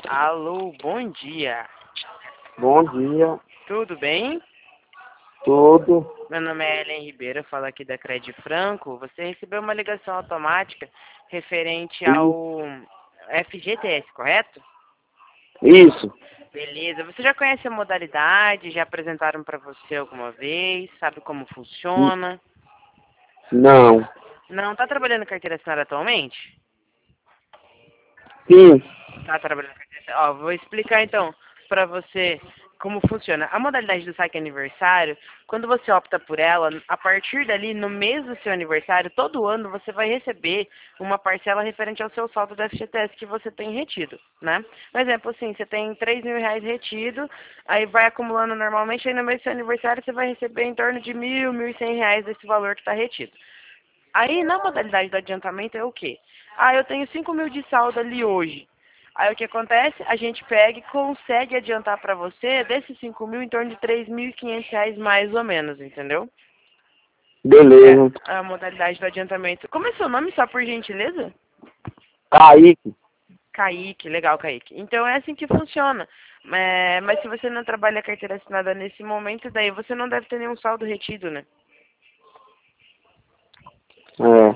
Alô, bom dia. Bom dia, Tudo bem? tudo. Meu nome é Ellen Ribeiro, eu falo aqui da Cred Franco. Você recebeu uma ligação automática referente ao FGTS, correto? Isso, Beleza. Você já conhece a modalidade? Já apresentaram para você alguma vez? Sabe como N- funciona? não, Não está trabalhando em carteira assinada atualmente? sim, Tá trabalhando com carteira assinada. Ó, vou explicar então para você como funciona. A modalidade do saque aniversário, quando você opta por ela, a partir dali, no mês do seu aniversário, todo ano você vai receber uma parcela referente ao seu saldo do FGTS que você tem retido, né? Por exemplo, assim, você tem R$ 3.000 retido, aí vai acumulando normalmente, aí no mês do seu aniversário você vai receber em torno de R$ 1.100 desse valor que está retido. Aí, na modalidade do adiantamento, é o quê? Ah, eu tenho 5.000 de saldo ali hoje. Aí, o que acontece? A gente pega e consegue adiantar para você, desses 5.000, em torno de R$ 3.500 mais ou menos, entendeu? É beleza. a modalidade do adiantamento. Como é seu nome, só por gentileza? Kaique, Kaique, legal, Kaique. Então, é assim que funciona. Mas se você não trabalha carteira assinada nesse momento, daí você não deve ter nenhum saldo retido, né? é,